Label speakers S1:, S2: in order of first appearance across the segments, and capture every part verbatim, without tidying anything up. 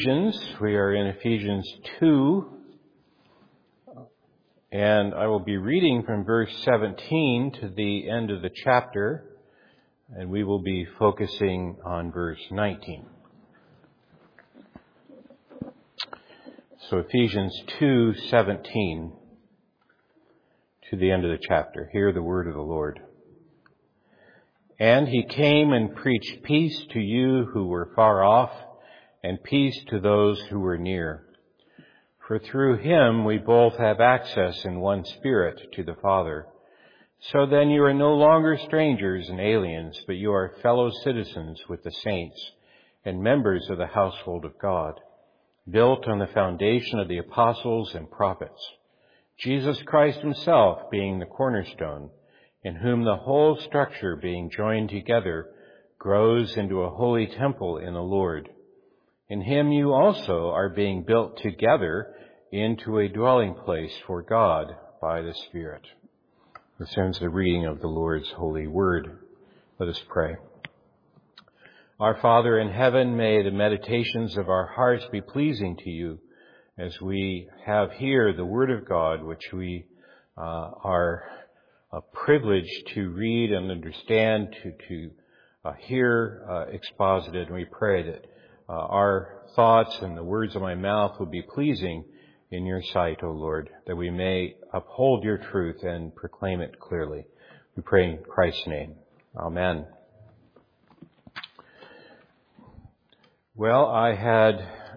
S1: Ephesians. We are in Ephesians two, and I will be reading from verse seventeen to the end of the chapter, and we will be focusing on verse nineteen. So Ephesians two seventeen to the end of the chapter. Hear the word of the Lord. And he came and preached peace to you who were far off, and peace to those who were near. For through him we both have access in one Spirit to the Father. So then you are no longer strangers and aliens, but you are fellow citizens with the saints and members of the household of God, built on the foundation of the apostles and prophets, Jesus Christ himself being the cornerstone, in whom the whole structure being joined together grows into a holy temple in the Lord. In him you also are being built together into a dwelling place for God by the Spirit. This ends the reading of the Lord's holy word. Let us pray. Our Father in heaven, may the meditations of our hearts be pleasing to you as we have here the word of God, which we uh, are uh, privileged to read and understand, to, to uh, hear uh, exposited. And we pray that Uh, our thoughts and the words of my mouth will be pleasing in your sight, O Lord, that we may uphold your truth and proclaim it clearly. We pray in Christ's name. Amen. Well, I had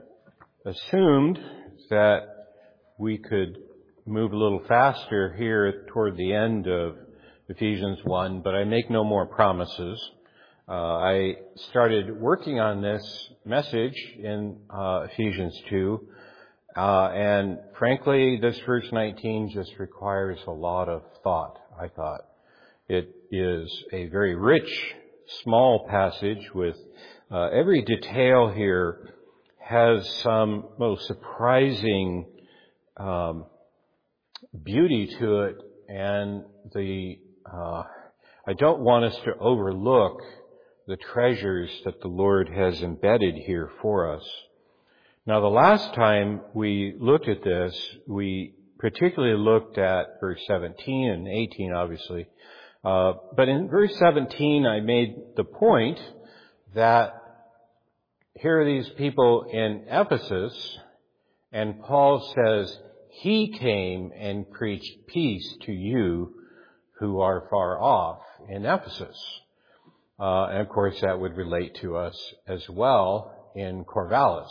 S1: assumed that we could move a little faster here toward the end of Ephesians one, but I make no more promises. Uh, I started working on this message in uh, Ephesians two, uh, and frankly, this verse nineteen just requires a lot of thought, I thought. It is a very rich, small passage with uh, every detail here has some most surprising um, beauty to it, and the uh, I don't want us to overlook the treasures that the Lord has embedded here for us. Now, the last time we looked at this, we particularly looked at verse seventeen and eighteen, obviously. Uh, but in verse seventeen, I made the point that here are these people in Ephesus, and Paul says, he came and preached peace to you who are far off in Ephesus. Uh, and of course that would relate to us as well in Corvallis.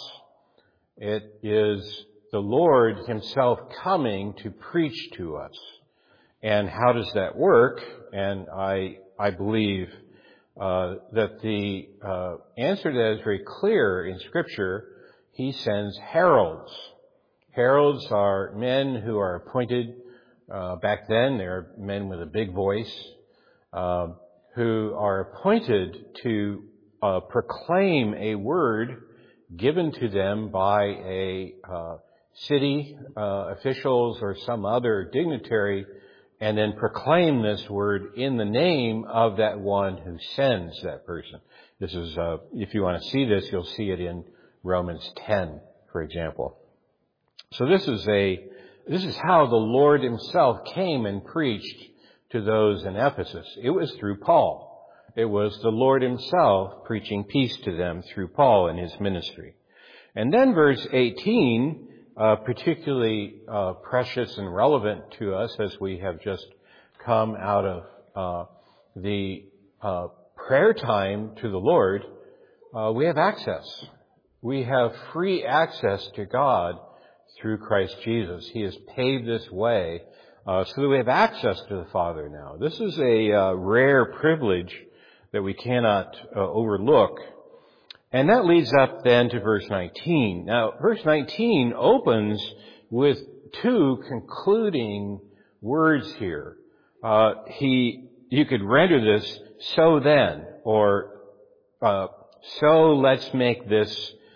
S1: It is the Lord himself coming to preach to us. And how does that work? And I, I believe, uh, that the, uh, answer to that is very clear in Scripture. He sends heralds. Heralds are men who are appointed, uh, back then, they're men with a big voice, uh, who are appointed to uh, proclaim a word given to them by a uh, city uh, officials or some other dignitary, and then proclaim this word in the name of that one who sends that person. This is, uh, if you want to see this, you'll see it in Romans ten, for example. So this is a, this is how the Lord himself came and preached to those in Ephesus. It was through Paul. It was the Lord himself preaching peace to them through Paul and his ministry. And then verse eighteen, uh, particularly uh, precious and relevant to us as we have just come out of uh, the uh, prayer time to the Lord, uh, we have access. We have free access to God through Christ Jesus. He has paved this way Uh, so that we have access to the Father now. This is a uh, rare privilege that we cannot uh, overlook. And that leads up then to verse nineteen. Now, verse nineteen opens with two concluding words here. Uh, he, you could render this, so then, or uh, so let's make this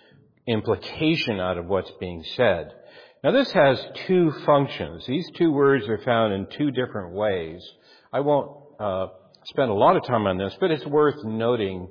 S1: implication out of what's being said. Now, this has two functions. These two words are found in two different ways. I won't uh, spend a lot of time on this, but it's worth noting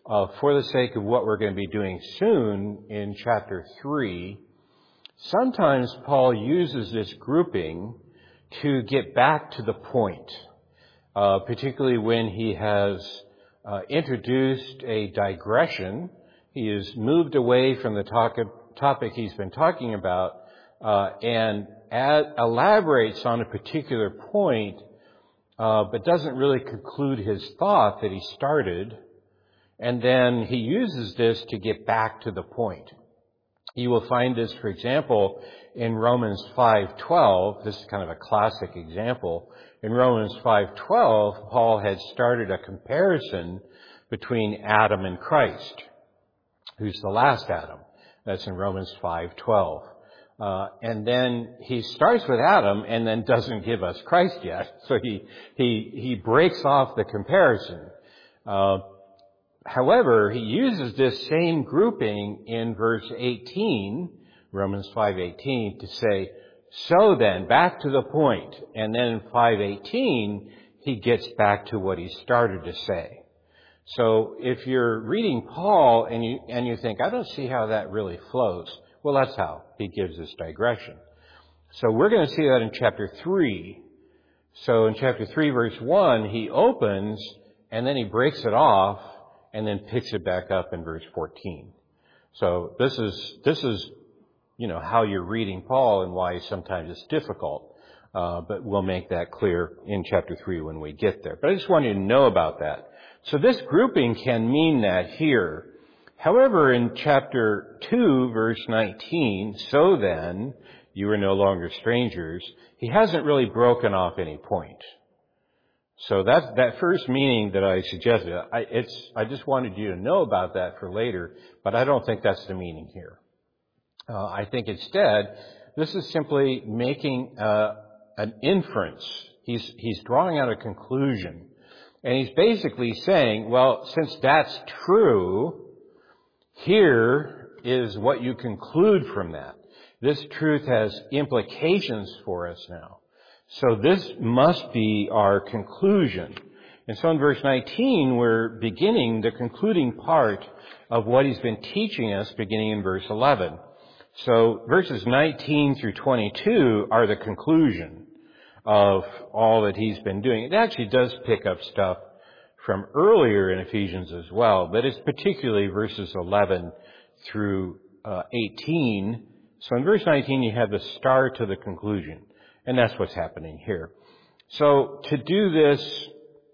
S1: uh, for the sake of what we're going to be doing soon in chapter three, sometimes Paul uses this grouping to get back to the point, uh, particularly when he has uh, introduced a digression. He has moved away from the talk, topic he's been talking about uh, and add, elaborates on a particular point, uh, but doesn't really conclude his thought that he started. And then he uses this to get back to the point. You will find this, for example, in Romans five twelve. This is kind of a classic example. In Romans five twelve, Paul had started a comparison between Adam and Christ, who's the last Adam. That's in Romans five twelve. Uh, and then he starts with Adam and then doesn't give us Christ yet. So he, he, he breaks off the comparison. Uh, however, he uses this same grouping in verse eighteen, Romans five eighteen, to say, so then, back to the point. And then in five eighteen, he gets back to what he started to say. So if you're reading Paul and you, and you think, I don't see how that really flows, well, that's how he gives this digression. So we're going to see that in chapter three. So in chapter three, verse one, he opens and then he breaks it off and then picks it back up in verse fourteen. So this is, this is, you know, how you're reading Paul and why sometimes it's difficult. Uh, but we'll make that clear in chapter three when we get there. But I just want you to know about that. So this grouping can mean that here. However, in chapter two, verse nineteen, so then, you are no longer strangers, he hasn't really broken off any point. So that, that first meaning that I suggested, I, it's, I just wanted you to know about that for later, but I don't think that's the meaning here. Uh, I think instead, this is simply making uh, an inference. He's, he's drawing out a conclusion. And he's basically saying, well, since that's true, here is what you conclude from that. This truth has implications for us now. So this must be our conclusion. And so in verse nineteen, we're beginning the concluding part of what he's been teaching us beginning in verse eleven. So verses nineteen through twenty-two are the conclusion of all that he's been doing. It actually does pick up stuff from earlier in Ephesians as well, but it's particularly verses eleven through uh, eighteen. So in verse nineteen, you have the start to the conclusion, and that's what's happening here. So to do this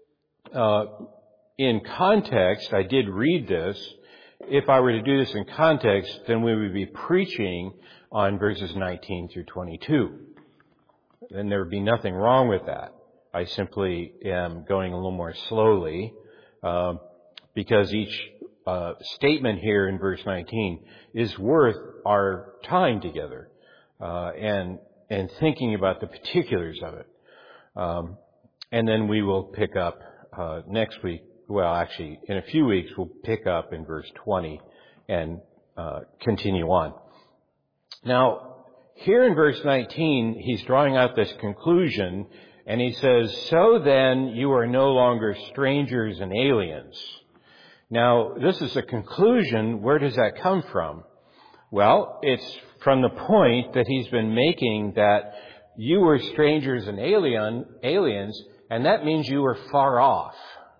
S1: uh, in context, I did read this. If I were to do this in context, then we would be preaching on verses nineteen through twenty-two. Then there would be nothing wrong with that. I simply am going a little more slowly uh, because each uh, statement here in verse nineteen is worth our time together uh, and and thinking about the particulars of it. Um, and then we will pick up uh, next week. Well, actually, in a few weeks, we'll pick up in verse twenty and uh, continue on. Now, here in verse nineteen, he's drawing out this conclusion, and he says, so then you are no longer strangers and aliens. Now, this is a conclusion. Where does that come from? Well, it's from the point that he's been making that you were strangers and alien, aliens, and that means you were far off.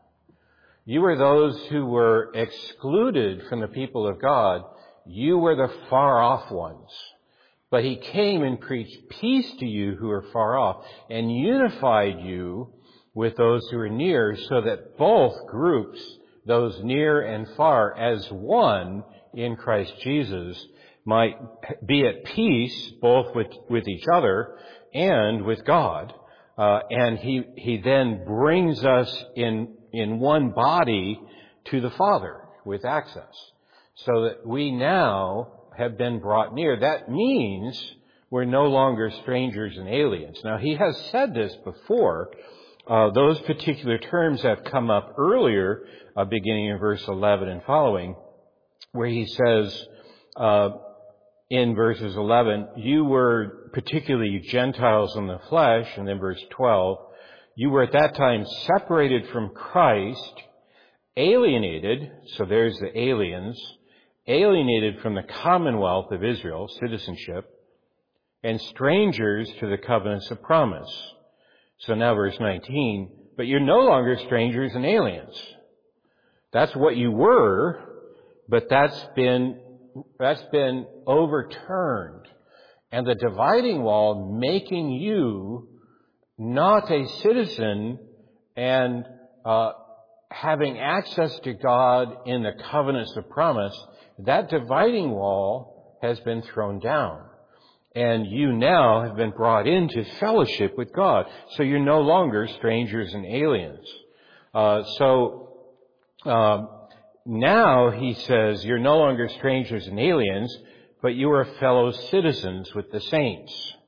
S1: You were those who were excluded from the people of God. You were the far off ones. But he came and preached peace to you who are far off and unified you with those who are near, so that both groups, those near and far, as one in Christ Jesus, might be at peace both with, with each other and with God. Uh, and he, he then brings us in, in one body to the Father with access, so that we now have been brought near. That means we're no longer strangers and aliens. Now, he has said this before. Uh, those particular terms have come up earlier, uh, beginning in verse eleven and following, where he says, uh, in verses eleven, you were particularly Gentiles in the flesh, and then verse twelve, you were at that time separated from Christ alienated, so there's the aliens, alienated from the commonwealth of Israel, citizenship, and strangers to the covenants of promise. So now verse nineteen, but you're no longer strangers and aliens. That's what you were, but that's been, that's been overturned. And the dividing wall making you not a citizen and uh, having access to God in the covenants of promise, that dividing wall has been thrown down. And you now have been brought into fellowship with God. So you're no longer strangers and aliens. Uh, so um, now he says you're no longer strangers and aliens, but you are fellow citizens with the saints.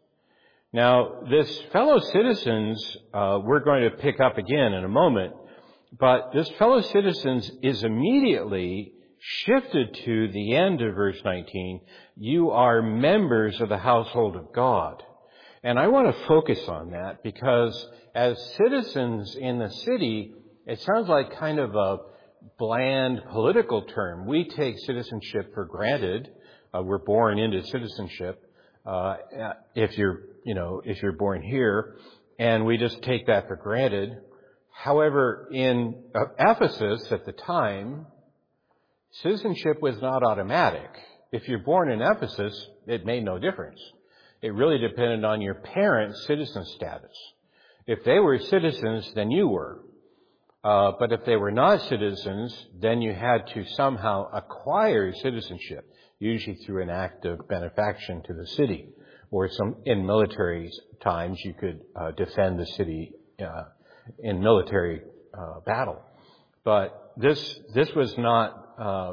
S1: Now, this fellow citizens, uh, we're going to pick up again in a moment, but this fellow citizens is immediately shifted to the end of verse nineteen. You are members of the household of God. And I want to focus on that because as citizens in the city, it sounds like kind of a bland political term. We take citizenship for granted. Uh, we're born into citizenship. Uh, if you're, you know, if you're born here, and we just take that for granted. However, in uh, Ephesus at the time, citizenship was not automatic. If you're born in Ephesus, it made no difference. It really depended on your parents' citizen status. If they were citizens, then you were. Uh, but if they were not citizens, then you had to somehow acquire citizenship, usually through an act of benefaction to the city. Or some, in military times, you could uh, defend the city uh, in military uh, battle. But this, this was not uh,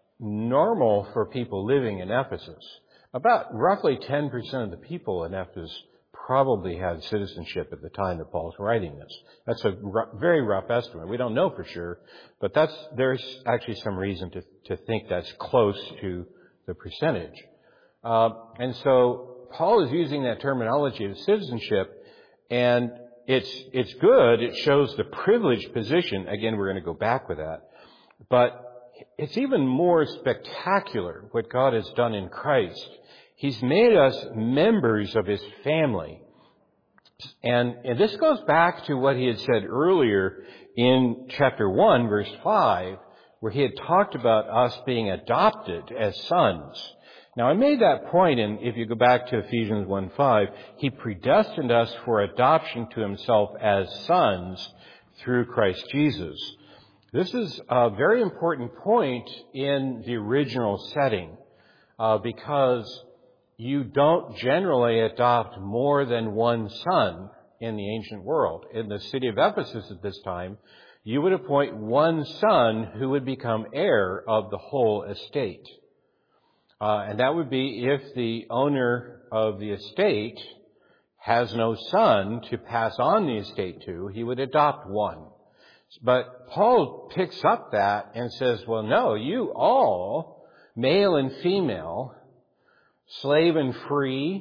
S1: normal for people living in Ephesus. About roughly ten percent of the people in Ephesus probably had citizenship at the time that Paul's writing this. That's a r- very rough estimate. We don't know for sure, but that's, there's actually some reason to, to think that's close to the percentage. Uh, and so Paul is using that terminology of citizenship, and it's, it's good. It shows the privileged position. Again, we're going to go back with that. But it's even more spectacular what God has done in Christ. He's made us members of His family. And, and this goes back to what He had said earlier in chapter one, verse five, where He had talked about us being adopted as sons. Now, I made that point, and if you go back to Ephesians one five, He predestined us for adoption to Himself as sons through Christ Jesus. This is a very important point in the original setting, uh, because you don't generally adopt more than one son in the ancient world. In the city of Ephesus at this time, you would appoint one son who would become heir of the whole estate. Uh, and that would be if the owner of the estate has no son to pass on the estate to, he would adopt one. But Paul picks up that and says, well, no, you all, male and female, slave and free,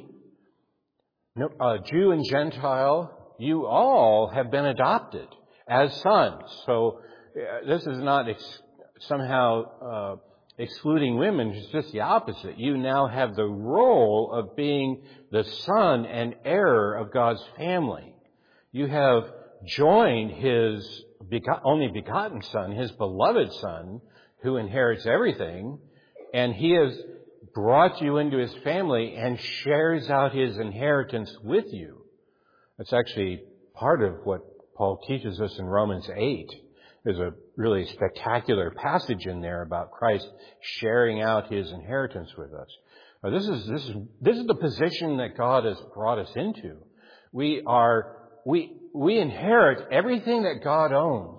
S1: uh, Jew and Gentile, you all have been adopted as sons. So uh, this is not ex- somehow uh, excluding women. It's just the opposite. You now have the role of being the son and heir of God's family. You have joined His begot- only begotten Son, His beloved Son, who inherits everything, and He has brought you into His family and shares out His inheritance with you. That's actually part of what Paul teaches us in Romans eight. There's a really spectacular passage in there about Christ sharing out His inheritance with us. Now, this is this is this is the position that God has brought us into. We are we we inherit everything that God owns.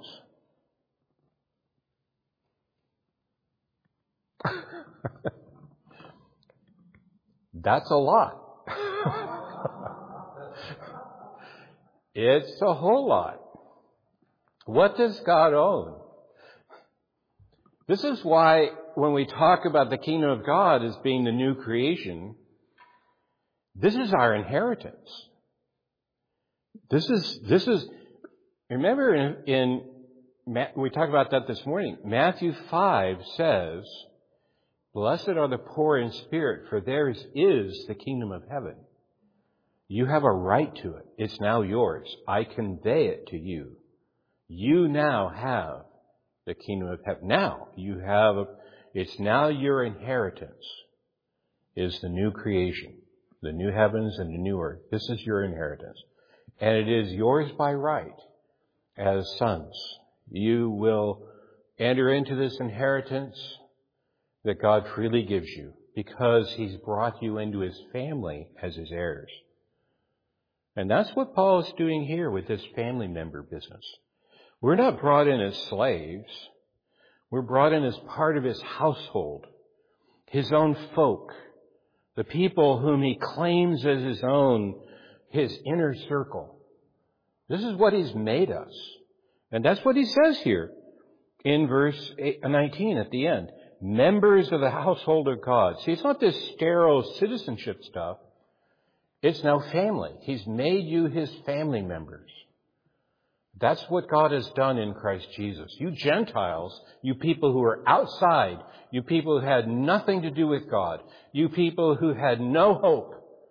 S1: That's a lot. It's a whole lot. What does God own? This is why when we talk about the kingdom of God as being the new creation, this is our inheritance. This is, this is, remember in, in we talked about that this morning. Matthew five says, "Blessed are the poor in spirit, for theirs is the kingdom of heaven." You have a right to it. It's now yours. I convey it to you. You now have the kingdom of heaven. Now you have, a, it's now your inheritance is the new creation, the new heavens and the new earth. This is your inheritance. And it is yours by right as sons. You will enter into this inheritance that God freely gives you because He's brought you into His family as His heirs. And that's what Paul is doing here with this family member business. We're not brought in as slaves. We're brought in as part of His household, His own folk, the people whom He claims as His own, His inner circle. This is what He's made us. And that's what He says here in verse nineteen at the end. Members of the household of God. See, it's not this sterile citizenship stuff. It's now family. He's made you His family members. That's what God has done in Christ Jesus. You Gentiles, you people who are outside, you people who had nothing to do with God, you people who had no hope.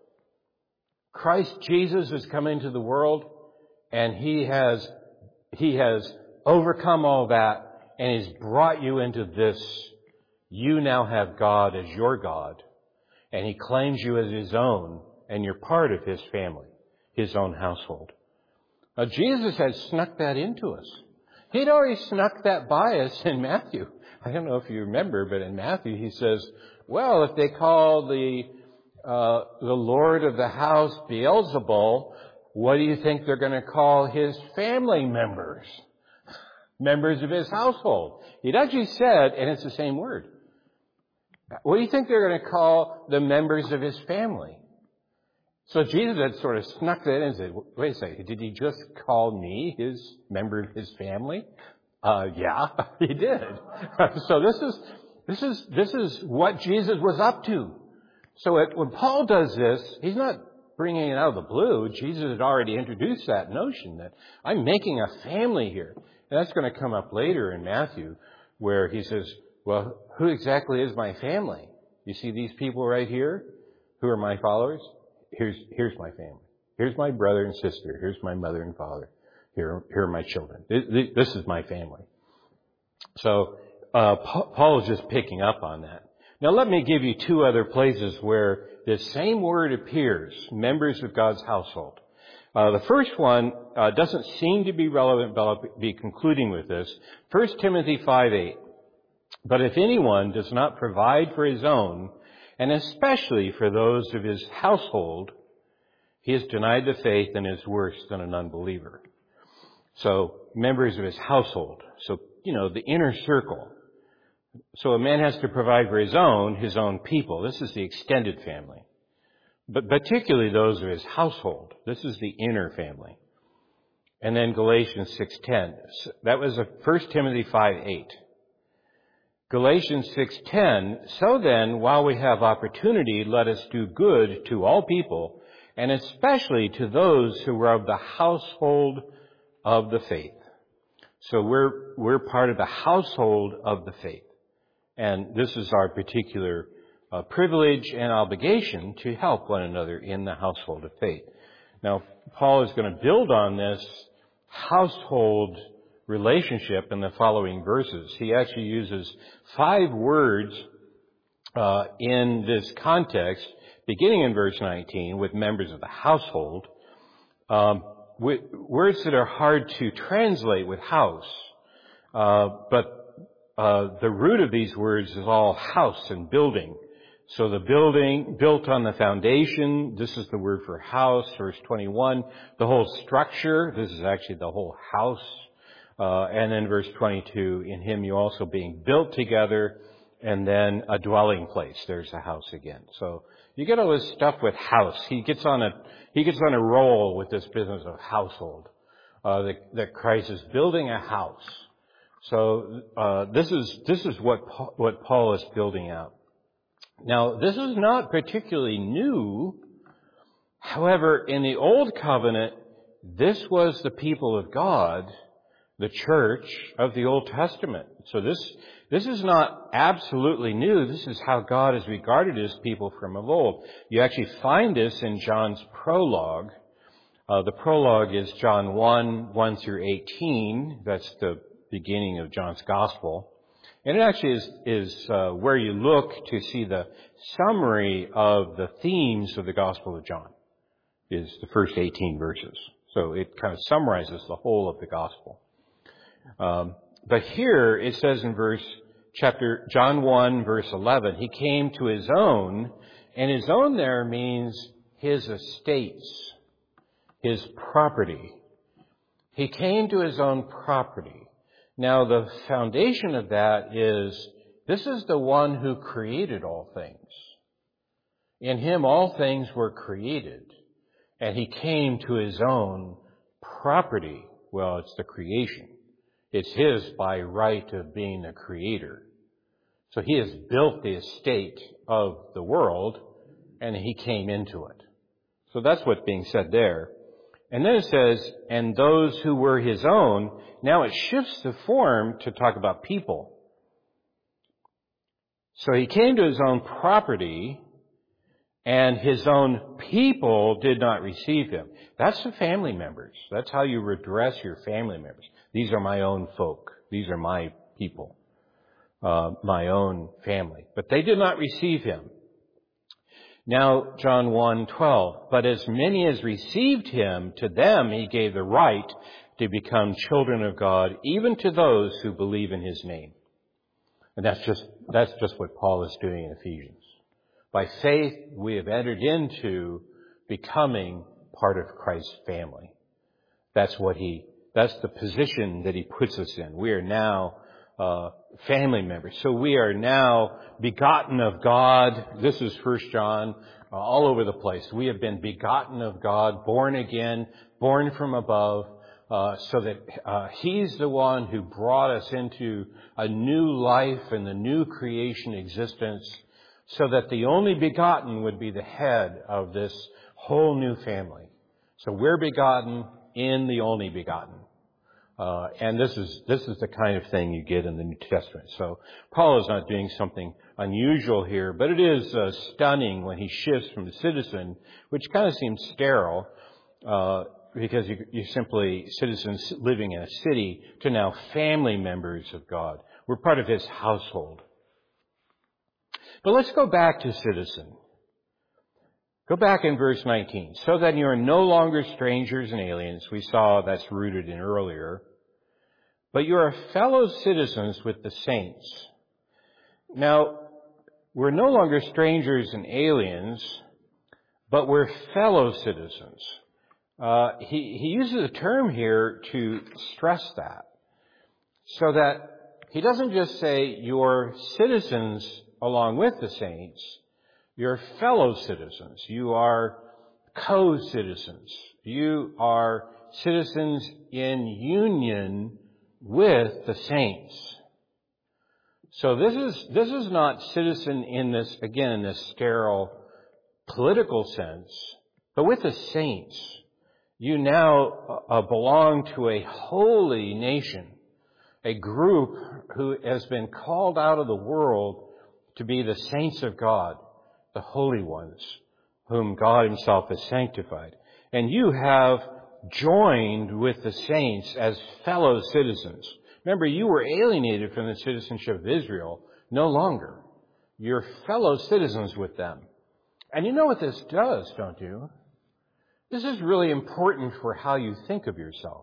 S1: Christ Jesus has come into the world and He has, He has overcome all that and He's brought you into this. You now have God as your God and He claims you as His own and you're part of His family, His own household. Now, Jesus had snuck that into us. He'd already snuck that by us in Matthew. I don't know if you remember, but in Matthew He says, well, if they call the uh, the Lord of the house Beelzebul, what do you think they're going to call His family members? Members of His household. He'd actually said, and it's the same word, what do you think they're going to call the members of His family? So Jesus had sort of snuck that in and said, wait a second, did He just call me His member of His family? Uh, yeah, He did. So this is, this is, this is what Jesus was up to. So it, when Paul does this, he's not bringing it out of the blue. Jesus had already introduced that notion that I'm making a family here. And that's going to come up later in Matthew where he says, well, who exactly is my family? You see these people right here who are my followers? Here's, here's my family. Here's my brother and sister. Here's my mother and father. Here, here are my children. This, this is my family. So, uh, Paul is just picking up on that. Now let me give you two other places where this same word appears, members of God's household. Uh, the first one, uh, doesn't seem to be relevant, but I'll be concluding with this. First Timothy five eight. But if anyone does not provide for his own, and especially for those of his household, he has denied the faith and is worse than an unbeliever. So, members of his household. So, you know, the inner circle. So a man has to provide for his own, his own people. This is the extended family. But particularly those of his household. This is the inner family. And then Galatians six ten. That was First Timothy five eight. Galatians six ten, so then, while we have opportunity, let us do good to all people, and especially to those who are of the household of the faith. So we're, we're part of the household of the faith. And this is our particular uh, privilege and obligation to help one another in the household of faith. Now, Paul is going to build on this household relationship in the following verses. He actually uses five words uh, in this context, beginning in verse nineteen, with members of the household, um, with words that are hard to translate with house. Uh, but uh, the root of these words is all house and building. So the building built on the foundation, this is the word for house, verse twenty-one. The whole structure, this is actually the whole house. Uh, and then verse twenty-two, in him you also being built together, and then a dwelling place. There's a house again. So you get all this stuff with house. He gets on a, he gets on a roll with this business of household. Uh, that, that Christ is building a house. So, uh, this is, this is what, Paul, what Paul is building out. Now, this is not particularly new. However, in the Old Covenant, this was the people of God the church of the Old Testament. So this, this is not absolutely new. This is how God has regarded his people from of old. You actually find this in John's prologue. Uh, the prologue is John one, one through eighteen. That's the beginning of John's Gospel. And it actually is, is uh, where you look to see the summary of the themes of the Gospel of John, is the first eighteen verses. So it kind of summarizes the whole of the Gospel. Um, but here it says in verse, chapter, John one, verse eleven, he came to his own, and his own there means his estates, his property. He came to his own property. Now the foundation of that is, this is the one who created all things. In him all things were created, and he came to his own property. Well, it's the creation. It's his by right of being the creator. So he has built the estate of the world, and he came into it. So that's what's being said there. And then it says, and those who were his own. Now it shifts the form to talk about people. So he came to his own property, and his own people did not receive him. That's the family members. That's how you address your family members. These are my own folk. These are my people, uh, my own family. But they did not receive him. Now, John one twelve, but as many as received him, to them he gave the right to become children of God, even to those who believe in his name. And that's just, that's just what Paul is doing in Ephesians. By faith, we have entered into becoming part of Christ's family. That's what he, that's the position that he puts us in. We are now uh, family members. So we are now begotten of God. This is First John, uh, all over the place. We have been begotten of God, born again, born from above, uh, so that uh, he's the one who brought us into a new life and the new creation existence, so that the only begotten would be the head of this whole new family. So we're begotten in the only begotten. Uh, and this is, this is the kind of thing you get in the New Testament. So Paul is not doing something unusual here, but it is uh, stunning when he shifts from the citizen, which kind of seems sterile, uh, because you, you're simply citizens living in a city, to now family members of God. We're part of his household. But let's go back to citizen. Go back in verse nineteen. So that you are no longer strangers and aliens. We saw that's rooted in earlier. But you are fellow citizens with the saints. Now, we're no longer strangers and aliens, but we're fellow citizens. Uh, he, he uses a term here to stress that. So that he doesn't just say you're citizens along with the saints. You're fellow citizens. You are co-citizens. You are citizens in union with the saints. So this is, this is not citizen in this, again, in this sterile political sense, but with the saints. You now uh, belong to a holy nation, a group who has been called out of the world to be the saints of God, the holy ones, whom God himself has sanctified. And you have joined with the saints as fellow citizens. Remember, you were alienated from the citizenship of Israel. No longer. You're fellow citizens with them. And you know what this does, don't you? This is really important for how you think of yourself.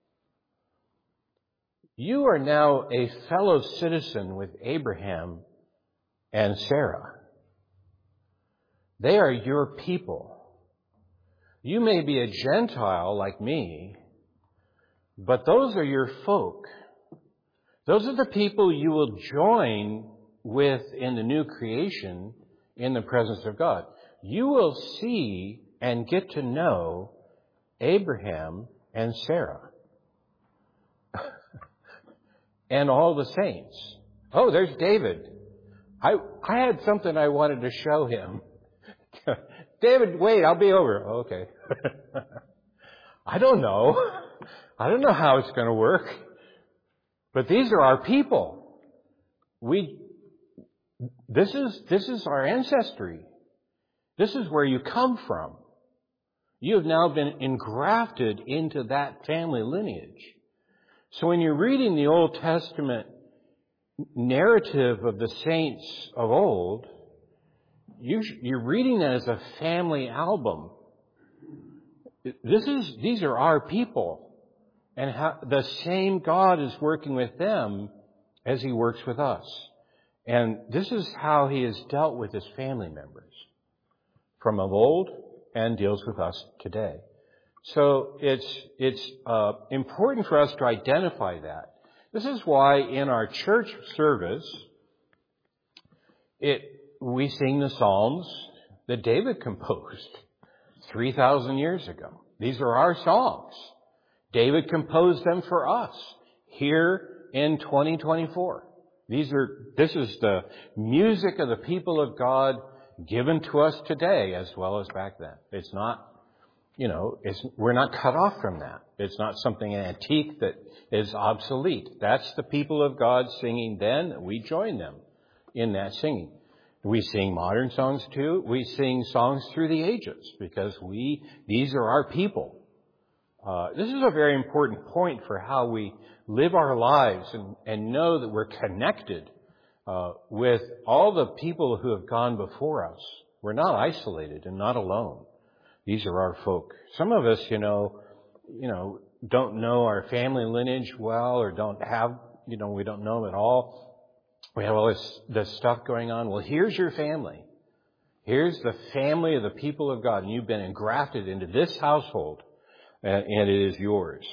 S1: You are now a fellow citizen with Abraham and Sarah. They are your people. You may be a Gentile like me, but those are your folk. Those are the people you will join with in the new creation in the presence of God. You will see and get to know Abraham and Sarah and all the saints. Oh, there's David. I, I had something I wanted to show him. David, wait, I'll be over. Oh, okay. I don't know. I don't know how it's going to work. But these are our people. We, this is, this is our ancestry. This is where you come from. You have now been engrafted into that family lineage. So when you're reading the Old Testament narrative of the saints of old, you, you're reading that as a family album. This is, these are our people. And how, the same God is working with them as He works with us. And this is how He has dealt with His family members from of old and deals with us today. So it's, it's uh, important for us to identify that. This is why in our church service, it, we sing the Psalms that David composed three thousand years ago. These are our songs. David composed them for us here in twenty twenty-four. These are, this is the music of the people of God given to us today as well as back then. It's not, you know, it's, we're not cut off from that. It's not something antique that is obsolete. That's the people of God singing then. We join them in that singing. We sing modern songs too. We sing songs through the ages because we, these are our people. Uh, this is a very important point for how we live our lives and, and know that we're connected uh, with all the people who have gone before us. We're not isolated and not alone. These are our folk. Some of us, you know, you know, don't know our family lineage well, or don't have, you know, we don't know them at all. We have all this, this stuff going on. Well, here's your family. Here's the family of the people of God, and you've been engrafted into this household, and, and it is yours.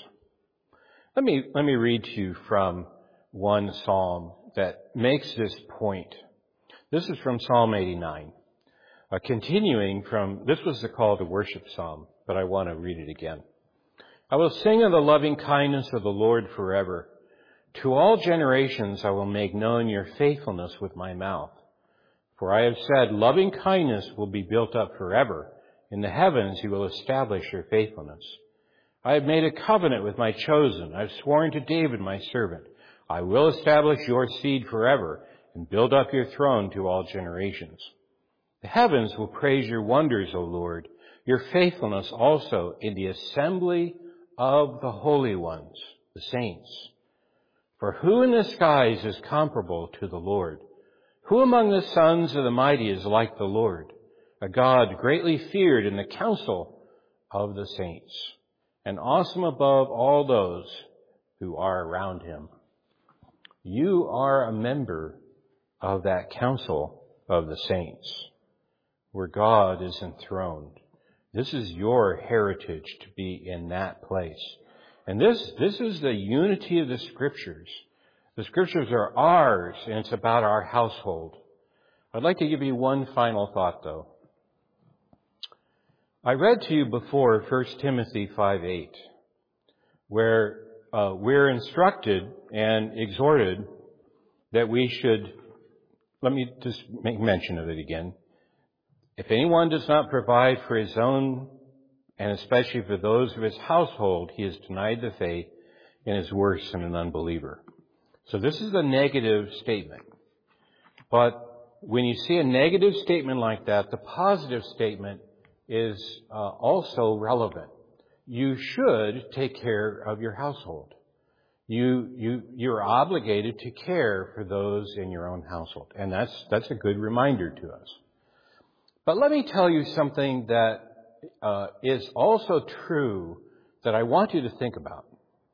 S1: Let me let me read to you from one psalm that makes this point. This is from Psalm eighty-nine. Uh, continuing from, this was the call to worship psalm, but I want to read it again. I will sing of the loving kindness of the Lord forever. To all generations I will make known your faithfulness with my mouth. For I have said, loving kindness will be built up forever. In the heavens you will establish your faithfulness. I have made a covenant with my chosen. I have sworn to David my servant. I will establish your seed forever and build up your throne to all generations. The heavens will praise your wonders, O Lord, your faithfulness also in the assembly of the holy ones, the saints. For who in the skies is comparable to the Lord? Who among the sons of the mighty is like the Lord? A God greatly feared in the council of the saints, and awesome above all those who are around him. You are a member of that council of the saints, where God is enthroned. This is your heritage to be in that place. And this, this is the unity of the Scriptures. The Scriptures are ours, and it's about our household. I'd like to give you one final thought, though. I read to you before First Timothy five eight, where uh, we're instructed and exhorted that we should, let me just make mention of it again. If anyone does not provide for his own, and especially for those of his household, he has denied the faith and is worse than an unbeliever. So this is a negative statement. But when you see a negative statement like that, the positive statement is uh, also relevant. You should take care of your household. You, you, you're obligated to care for those in your own household. And that's, that's a good reminder to us. But let me tell you something that uh, is also true that I want you to think about.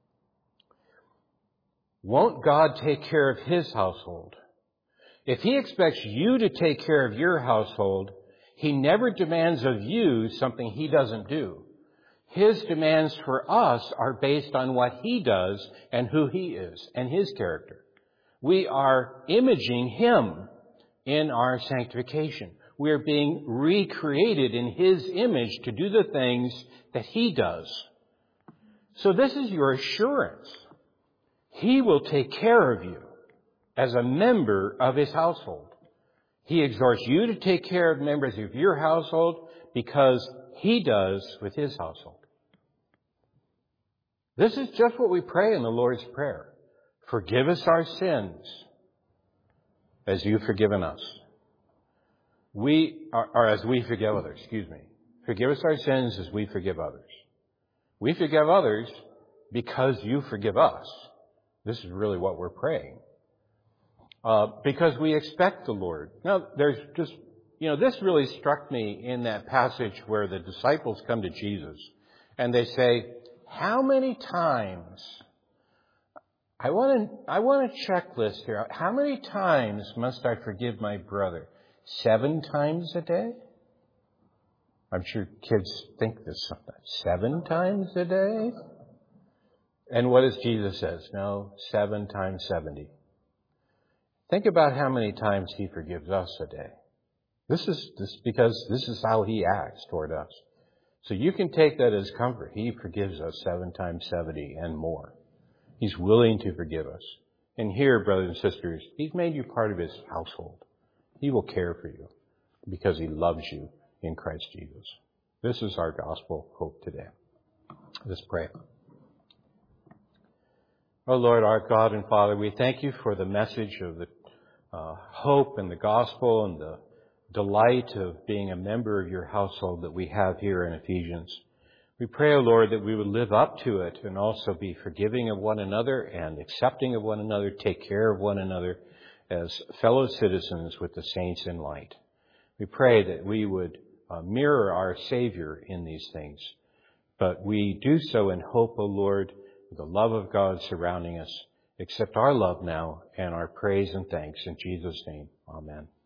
S1: Won't God take care of His household? If He expects you to take care of your household, He never demands of you something He doesn't do. His demands for us are based on what He does and who He is and His character. We are imaging Him in our sanctification. We are being recreated in His image to do the things that He does. So this is your assurance. He will take care of you as a member of His household. He exhorts you to take care of members of your household because He does with His household. This is just what we pray in the Lord's Prayer. Forgive us our sins as you've forgiven us. We, or, or as we forgive others, excuse me. Forgive us our sins as we forgive others. We forgive others because you forgive us. This is really what we're praying. Uh, because we expect the Lord. Now, there's just, you know, this really struck me in that passage where the disciples come to Jesus and they say, how many times, I want to, I want a checklist here. How many times must I forgive my brother? Seven times a day? I'm sure kids think this sometimes. Seven times a day? And what does Jesus says? No, seven times seventy. Think about how many times he forgives us a day. This is this because this is how he acts toward us. So you can take that as comfort. He forgives us seven times seventy and more. He's willing to forgive us. And here, brothers and sisters, he's made you part of his household. He will care for you because he loves you in Christ Jesus. This is our gospel hope today. Let's pray. Oh Lord, our God and Father, we thank you for the message of the uh, hope and the gospel and the delight of being a member of your household that we have here in Ephesians. We pray, O Lord, that we would live up to it and also be forgiving of one another and accepting of one another, take care of one another as fellow citizens with the saints in light. We pray that we would uh, mirror our Savior in these things, but we do so in hope, O Lord, the love of God surrounding us. Accept our love now and our praise and thanks in Jesus' name. Amen.